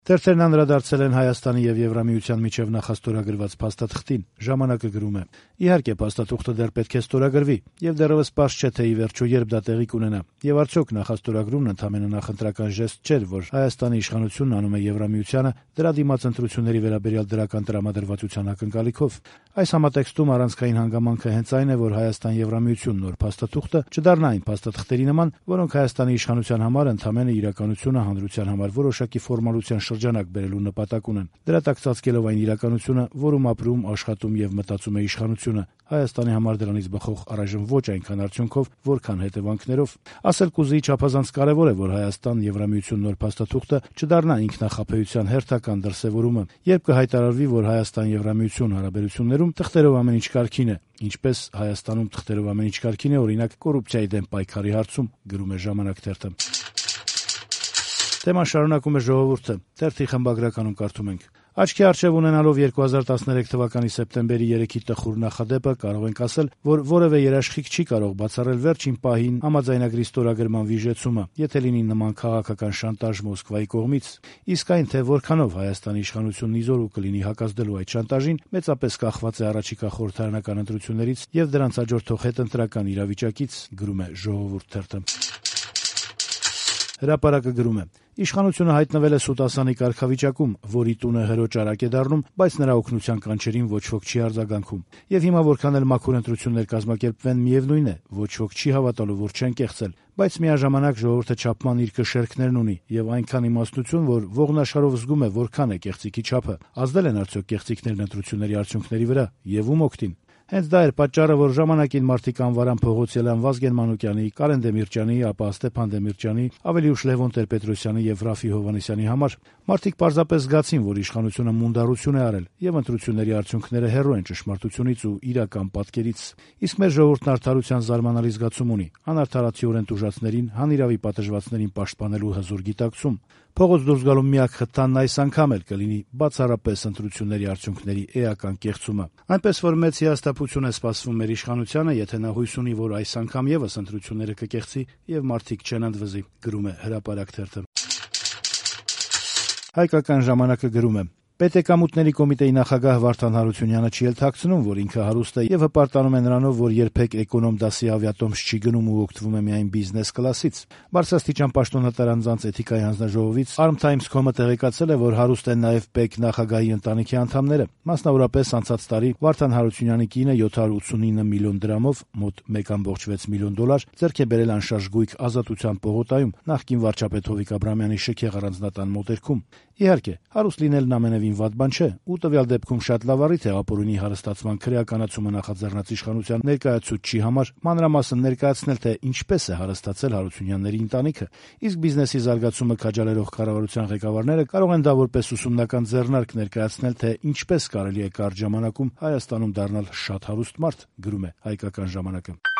Թերթերն անդրադարձել են Հայաստանի եւ Եվրամիության միջև նախաստորագրված փաստաթղթին։ Ժամանակը գրում է. «Իհարկե, փաստաթուղթը դեռ պետք է ստորագրվի, եւ դեռևս պարզ չէ, թե ի վերջո երբ դա տեղի կունենա։ Եվ արդյոք նախաստորագրումն ընդամենը նախընտրական ժեստ չէր, որ Հայաստանի իշխանությունն անում է Եվրամիությանը դրա դիմաց ընտրությունների վերաբերյալ դրական տրամադրվածության ակնկալիքով։ Այս համատեքստում առանցքային հանգամանքը հենց այն է, որ Հայաստան-Եվրամիություն նոր փաստաթուղթը չդառնա այն փաստաթղթերի նման, որոնք Հայաստանի իշխանության համար ընդամենը իրականությունը հանրության համար որոշակի ֆորմալության շրջանակ բերելու նպատակ ունեն։ Դրա տակ ծածկելով այն իրականությունը, որում ապրում, աշխատում եւ մտածում է իշխանությունը, Հայաստանի համար դրանից բխող առայժմ ոչ այնքան արդյունքով, որքան հետևանքներով։ Ասել կուզեի չափազանց կարևոր է, որ Հայաստան-Եվրամիություն նոր փաստաթուղթը չդառնա ինքնախապեյության հերթական դրսևորումը, երբ կհայտարարվի, որ Հայաստան-Եվրամիություն հարաբերություններում թղթերով ամեն ինչ կարգին է, ինչպես Հայաստանում թղթերով ամեն ինչ կարգին է, օրինակ, կոռուպցիայի դեմ պայքարի հարցում», գրում է «Ժամանակ» թերթը։ Թեման շարունակում է «Ժողովուրդը»։ Թերթի խմբագրականում կարդում ենք. «Աչքի առջև ունենալով 2013 թվականի սեպտեմբերի 3-ի տխուր նախադեպը կարող ենք ասել, որ որևէ երաշխիք չի կարող բացառել վերջին պահին համաձայնագրի ստորագրման վիժեցումը, եթե լինի նման քաղաքական շանտաժ Մոսկվայի կողմից։ Իսկ այն, թե որքանով Հայաստանի իշխանությունն իզորու կլինի հակազդելու այդ շանտաժին, մեծապես կախված է առաջիկա խորհրդարանական ընտրություններից եւ դրանց հաջորդող հետընտրական իրավիճակից», գրում է «Ժողովուրդ» թերթը։ Հրապարակը գրում է. «Իշխանությունը հայտնվել է սուտասանի կարգավիճակում, որի տունը հրոճ արագ է դառնում, բայց նրա օգնության կանչերին ոչ ոք չի արձագանքում։ Եվ հիմա որքան էլ մաքուր ընտրություններ կազմակերպվեն, միևնույն է, ոչ ոք չի հավատալու, որ չեն կեղծել։ Բայց միաժամանակ ժողովուրդը չափման իր կշերքներն ունի եւ այնքան իմաստնություն, որ ողնաշարով զգում է որքան է կեղծիքի չափը։ Ազդել են արդյոք կեղծիքներն ընտրությունների արդյունքների վրա եւ ում օգտին։ Հենց դա էր պատճառը, որ ժամանակին մարդիկ անվարան փողոցել են Վազգեն Մանուկյանի, Կարեն Դեմիրճյանի, ապա Ստեփան Դեմիրճյանի, ավելի ուշ Լևոն Տեր-Պետրոսյանի եւ Ռաֆի Հովհաննիսյանի համար։ Մարդիկ պարզապես զգացին, որ իշխանությունը մունդարություն է արել եւ ընտրությունների արդյունքները հեռու են ճշմարտությունից ու իրական պատկերից։ Իսկ մեր ժողովուրդն արդարության զարմանալի զգացում ունի, անարդարացիորեն տուժածներին, հանիրավի պատժվածներին պաշտպանելու հզոր գիտակցում։ Փողոց դուրս գալու միակ խթանն այս անգամ էլ կլինի բացառապես ընտրությունների արդյունքների էական կեղծումը։ Այնպես որ մեծ հիասթափություն է սպասվում մեր իշխանությանը, եթե նա հույս ունի, որ այս անգամ եւս ընտրությունները կկեղծի եւ մարդիկ չեն ընդվզի, գրում է «Հրապարակ» թերթը։ Հայկական ժամանակը գրում է. «Պետեկամուտների կոմիտեի նախագահ Վարդան Հարությունյանը չի էլ թաքցնում, որ ինքը հարուստ է եւ հպարտանում է նրանով, որ երբեք էկոնոմ դասի ավիատոմս չի գնում ու օգտվում է միայն բիզնես կլասից։ Բարձրաստիճան պաշտոնատար անձանց էթիկայի հանձնաժողովից Arm Times.com-ը տեղեկացել է, որ հարուստ են նաեւ ՊԵԿ նախագահի ընտանիքի անդամները։ Մասնավորապես անցած տարի Վարդան Հարությունյանի կինը 789 միլիոն դրամով, մոտ 1.6 միլիոն դոլար, ձեռք է բերել անշարժ գույք Ազատության պողոտայում, նախկին վարչապետ Հովիկ Աբրահամյանի շքեղ առանձնատան մոտերքում։ Իհարկե, հարուստ լինելն ամենևին վատ բան չէ, ու տվյալ դեպքում շատ լավ առիթ է ապօրինի հարստացման քրեականացումը նախաձեռնած իշխանության ներկայացուցչի համար, մանրամասն ներկայացնել, թե ինչպես է հարստացել Հարությունյանների ընտանիքը, իսկ բիզնեսի զարգացումը քաջալերող կառավարության ղեկավարները կարող են դա որպես ուսումնական ձեռնարկ ներկայացնել, թե ինչպես կարելի է կարճ ժամանակում Հայաստանում դառնալ շատ հարուստ մարդ, գրում է Հայկական ժամանակը։